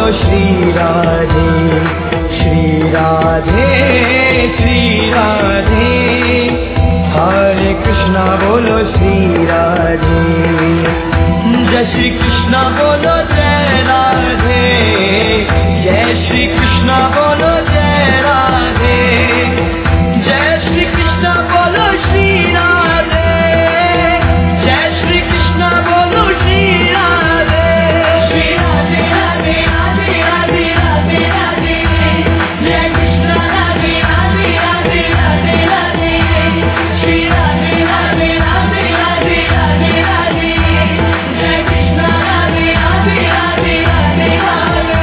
बोलो श्री राधे श्री राधे श्री राधे। हरे कृष्णा बोलो श्री राधे। जय श्री कृष्णा बोलो जय राधे। जय श्री कृष्णा बोलो जय राधे। जय श्री कृष्णा बोलो श्री राधे। जय श्री कृष्णा बोलो श्री राधे। श्री राधे राधे राधे राधे राधे राधे। जय कृष्णा राधे राधे राधे राधे राधे। श्री राधे राधे राधे राधे राधे राधे। जय कृष्णा राधे राधे राधे राधे राधे।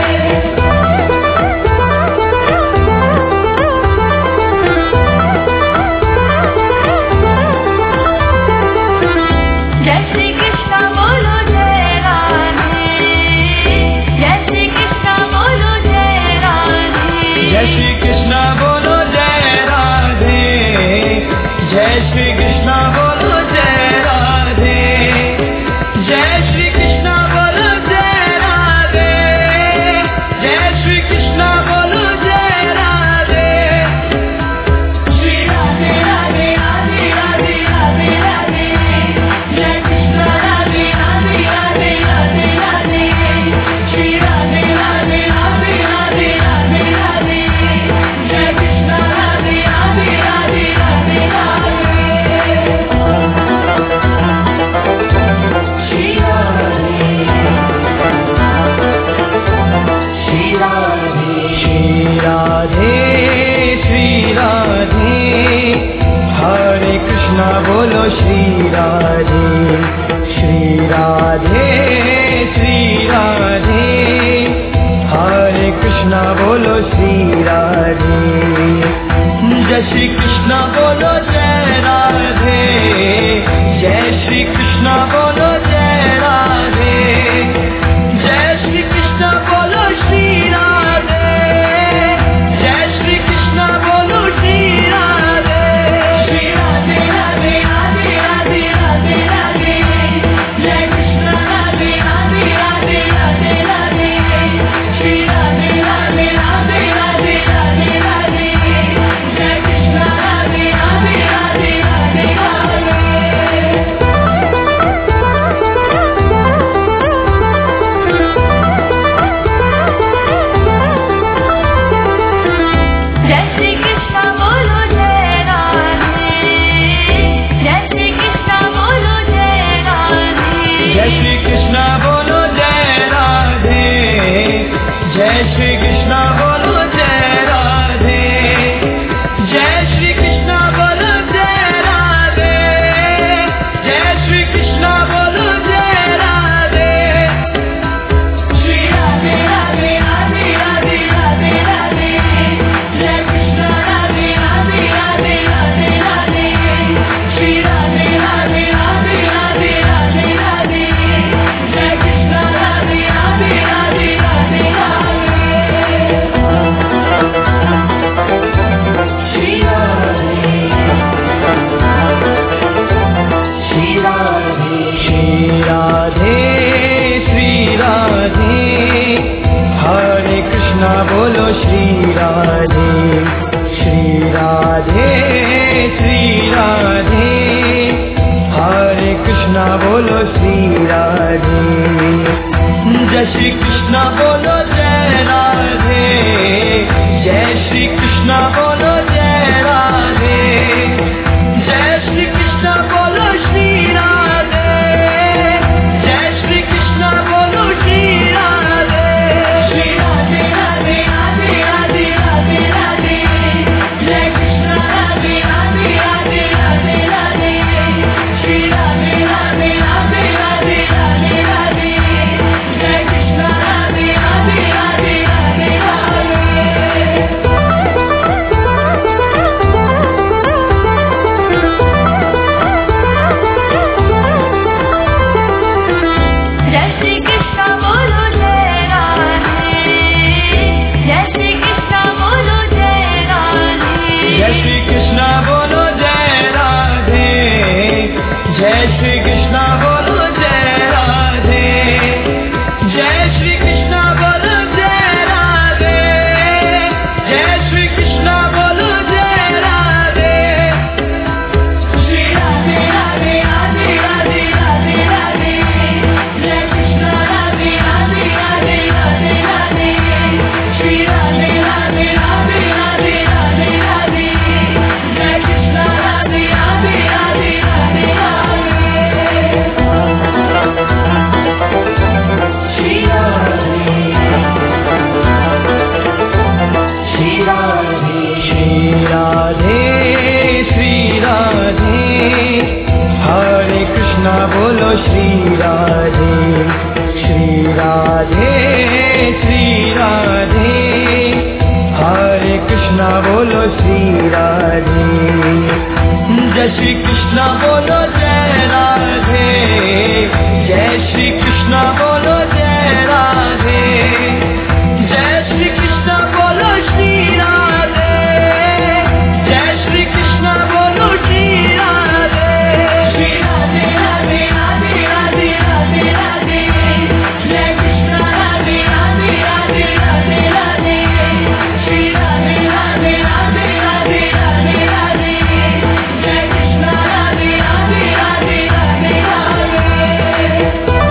जय श्री कृष्णा बोलो जय राधे। जय श्री कृष्णा बोलो जय राधे। जय श्री कृष्णा बोलो जय राधे। जय श्री कृष्णा बोलो जय राधे। जय श्री कृष्णा बोलो जय राधे। जय श्री कृष्णा बोलो जय राधे। श्री राधे राधे राधे राधे राधे राधे। जय कृष्णा राधे राधे राधे राधे राधे। श्री राधे राधे राधे राधे राधे राधे। जय कृष्णा राधे राधे राधे राधे राधे। श्री राधे श्री राधे श्री राधे श्री राधे। हरे कृष्णा बोलो श्री राधे श्री राधे श्री राधे। हरे कृष्णा बोलो श्री राधे। जय श्री कृष्णा बोलो जय राधे। जय श्री कृष्णा बोलो जय राधे। जय श्री कृष्णा बोलो श्री राधे। जय श्री कृष्णा बोलो श्री राधे। श्री राधे राधे राधे राधे राधे राधे। जय कृष्णा राधे राधे राधे राधे राधे। श्री राधे राधे राधे राधे राधे राधे। जय कृष्णा राधे राधे राधे राधे राधे। जय श्री कृष्णा बोलो जय राधे। जय श्री कृष्णा बोलो जय राधे। जय श्री कृष्णा बोलो जय राधे। जय श्री कृष्णा बोलो जय राधे। जय श्री कृष्णा बोलो जय राधे। जय श्री कृष्णा बोलो जय राधे। श्री राधे राधे राधे राधे राधे राधे। जय कृष्णा राधे राधे राधे राधे राधे। श्री राधे राधे राधे राधे राधे राधे। जय कृष्णा राधे राधे राधे राधे राधे। श्री राधे श्री राधे श्री राधे श्री राधे। हरे कृष्णा बोलो श्री राधे श्री राधे श्री राधे। हरे कृष्णा बोलो श्री राधे। जय श्री कृष्णा बोलो जय राधे। जय श्री कृष्णा बोलो जय राधे। जय श्री कृष्णा बोलो श्री राधे। जय श्री कृष्णा बोलो श्री राधे। श्री राधे राधे राधे राधे राधे राधे। जय कृष्णा राधे राधे राधे राधे राधे। श्री राधे राधे राधे राधे राधे राधे। जय कृष्णा राधे राधे राधे राधे राधे। बोलो श्री राधे। जय श्री कृष्ण बोलो जय राधे, जय श्री कृष्ण बोलो जय राधे, जय श्री कृष्ण बोलो श्री राधे, जय श्री कृष्ण बोलो श्री राधे। श्री राधे राधे राधे राधे राधे राधे, जय कृष्ण राधे राधे राधे राधे राधे, श्री राधे राधे राधे राधे राधे राधे, जय कृष्ण राधे राधे राधे राधे राधे।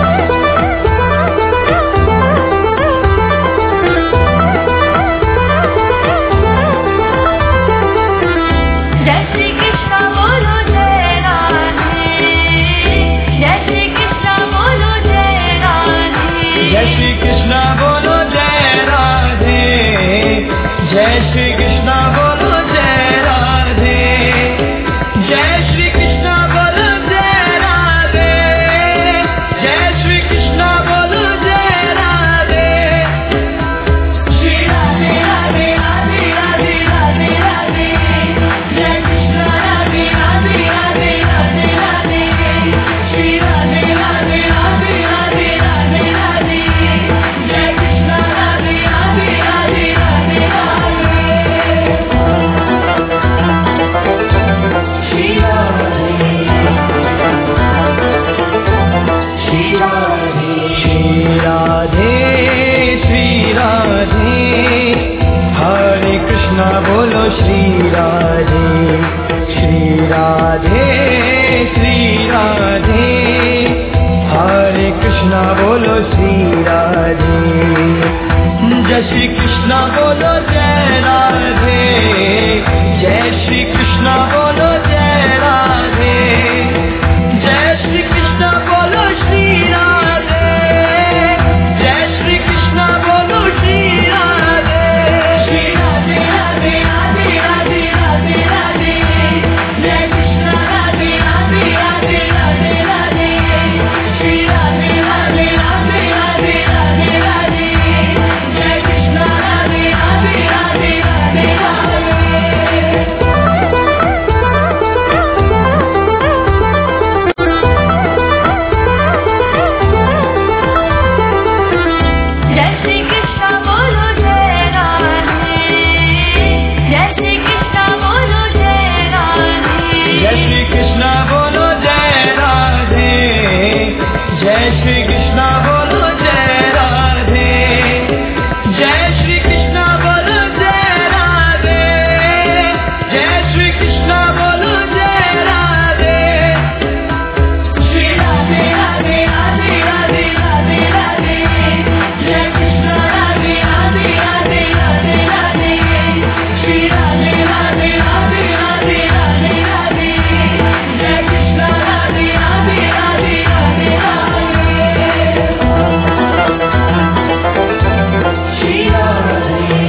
जय श्री कृष्ण बोलो जय राधे, जय श्री कृष्ण बोलो जय राधे, जय श्री कृष्ण बोलो जय राधे, जय श्री कृष्ण बोलो जय राधे, जय श्री कृष्ण बोलो जय राधे, जय श्री कृष्ण बोलो जय राधे। श्री राधे राधे राधे राधे राधे राधे, जय कृष्ण राधे राधे राधे राधे राधे, श्री राधे राधे राधे राधे राधे राधे, जय कृष्ण राधे राधे राधे राधे राधे। श्री राधे श्री राधे श्री राधे श्री राधे, हरे कृष्णा बोलो श्री राधे, श्री राधे श्री राधे, हरे कृष्णा बोलो श्री राधे। जय श्री कृष्ण बोलो जय राधे, जय श्री कृष्ण बोलो जय राधे, जय श्री कृष्ण बोलो श्री राधे, जय श्री कृष्ण बोलो श्री राधे। श्री राधे राधे राधे राधे राधे राधे, जय कृष्ण राधे राधे राधे राधे राधे, श्री राधे राधे राधे राधे राधे राधे, जय कृष्ण राधे राधे राधे राधे राधे। जय श्री कृष्ण बोलो जय राधे, जय श्री कृष्ण बोलो जय राधे, जय श्री कृष्ण बोलो जय राधे, जय श्री कृष्ण बोलो जय राधे, जय श्री कृष्ण बोलो जय राधे, जय श्री कृष्ण बोलो जय राधे। श्री राधे राधे राधे राधे राधे राधे, जय कृष्ण राधे राधे राधे राधे राधे, श्री राधे राधे राधे राधे राधे राधे, जय कृष्ण राधे राधे राधे राधे राधे। श्री राधे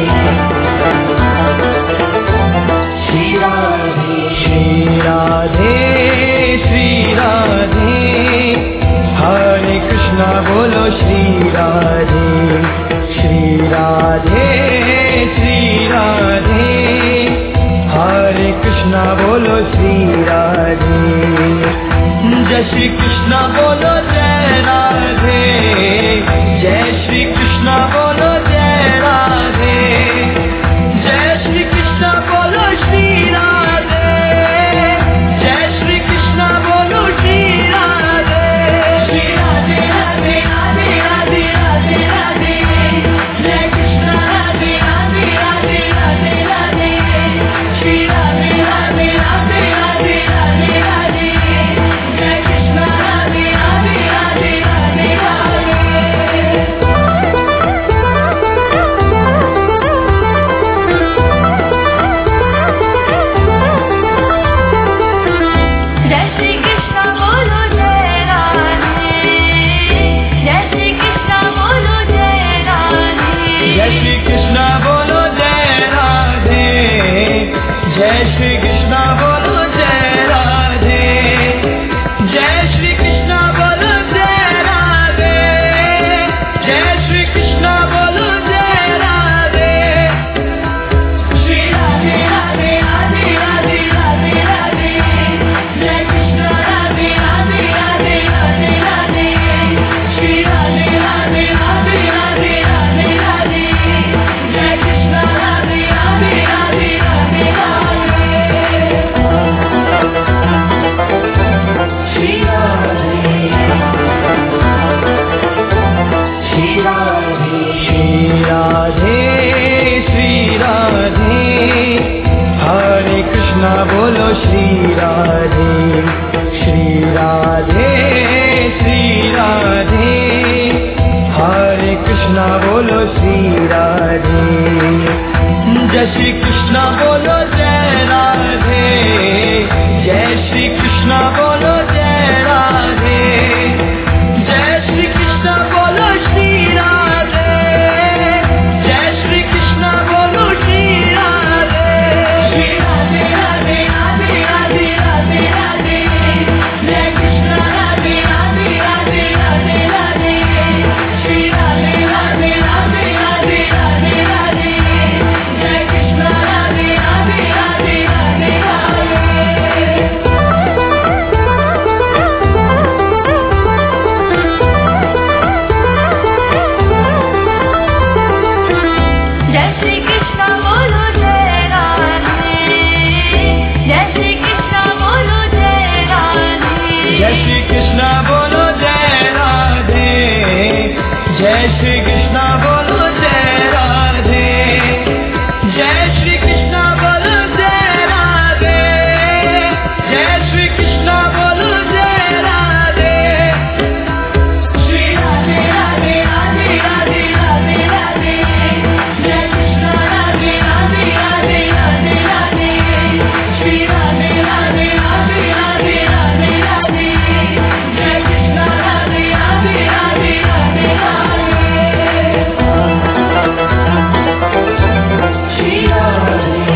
श्री राधे श्री राधे श्री राधे, हरे कृष्णा बोलो श्री राधे, श्री राधे श्री राधे, हरे कृष्णा बोलो श्री राधे। जय श्री कृष्ण बोलो जय राधे, जय श्री कृष्ण बोलो जय राधे, जय श्री कृष्ण बोलो श्री राधे, जय श्री कृष्ण बोलो श्री राधे। श्री राधे राधे राधे राधे राधे राधे, जय कृष्ण राधे राधे राधे राधे राधे, श्री राधे राधे राधे राधे राधे राधे, जय कृष्ण श्री राधे। जय श्री कृष्णा बोलो जय राधे, जय श्री कृष्णा बोलो जय राधे। जय श्री कृष्णा बोलो श्री राधे, जय श्री कृष्णा बोलो श्री राधे। श्री राधे राधे राधे राधे राधे राधे, जय कृष्णा राधे राधे राधे राधे राधे। श्री राधे राधे राधे राधे राधे राधे, जय कृष्णा राधे राधे राधे राधे राधे। जय श्री कृष्णा बोलो जय राधे, जय श्री कृष्णा बोलो जय राधे। जय श्री कृष्णा बोलो जय राधे, जय श्री कृष्णा बोलो जय राधे। जय श्री कृष्णा बोलो जय राधे, जय श्री कृष्णा बोलो जय राधे। श्री राधे राधे राधे राधे राधे राधे, जय कृष्णा राधे राधे राधे राधे राधे। श्री राधे राधे राधे राधे राधे राधे, जय कृष्णा राधे राधे राधे राधे राधे। श्री राधे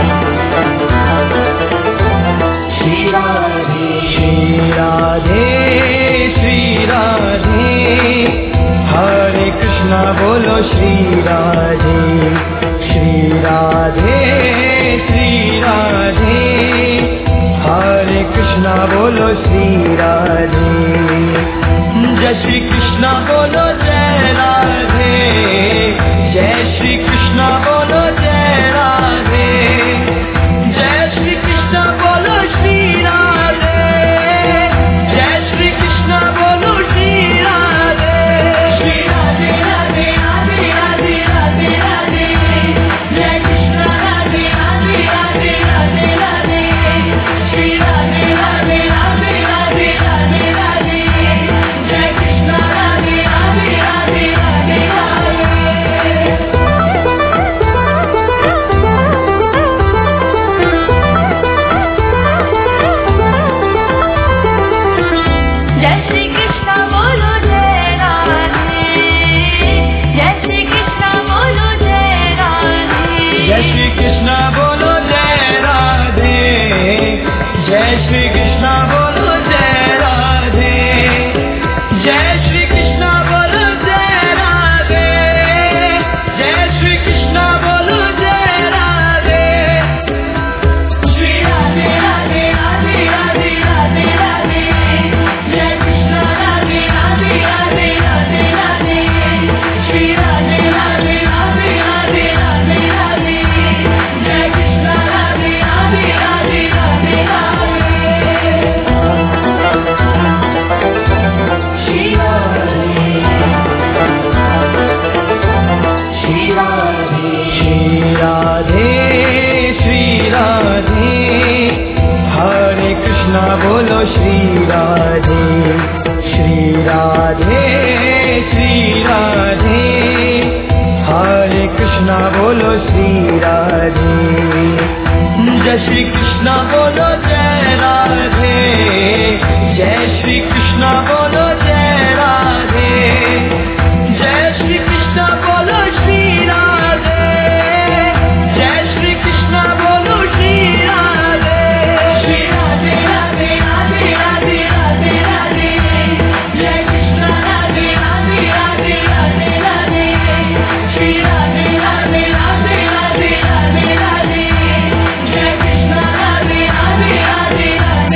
श्री राधे श्री राधे श्री राधे, हरे कृष्णा बोलो श्री राधे। श्री राधे श्री राधे, हरे कृष्णा बोलो श्री राधे। जय श्री कृष्णा बोलो जय राधे, जय श्री कृष्णा बोलो जय राधे। जय श्री कृष्णा बोलो श्री राधे, जय श्री कृष्णा बोलो श्री राधे। श्री राधे राधे राधे राधे राधे राधे, जय कृष्णा राधे राधे राधे राधे राधे। श्री राधे राधे राधे राधे राधे राधे, जय कृष्णा राधे राधे राधे राधे राधे। जय श्री कृष्णा बोलो जय राधे, जय श्री कृष्णा बोलो जय राधे। जय श्री कृष्णा बोलो जय राधे, जय श्री कृष्णा बोलो जय राधे। जय श्री कृष्णा बोलो जय राधे, जय श्री कृष्णा बोलो जय राधे। श्री राधे राधे राधे राधे राधे राधे, जय कृष्णा राधे राधे राधे राधे राधे। श्री राधे राधे राधे राधे राधे राधे, जय कृष्णा राधे राधे राधे राधे राधे। श्री राधे श्री राधे श्री राधे श्री राधे, हरे कृष्णा बोलो श्री राधे। श्री राधे श्री राधे, हरे कृष्णा बोलो श्री राधे। जय श्री कृष्णा बोलो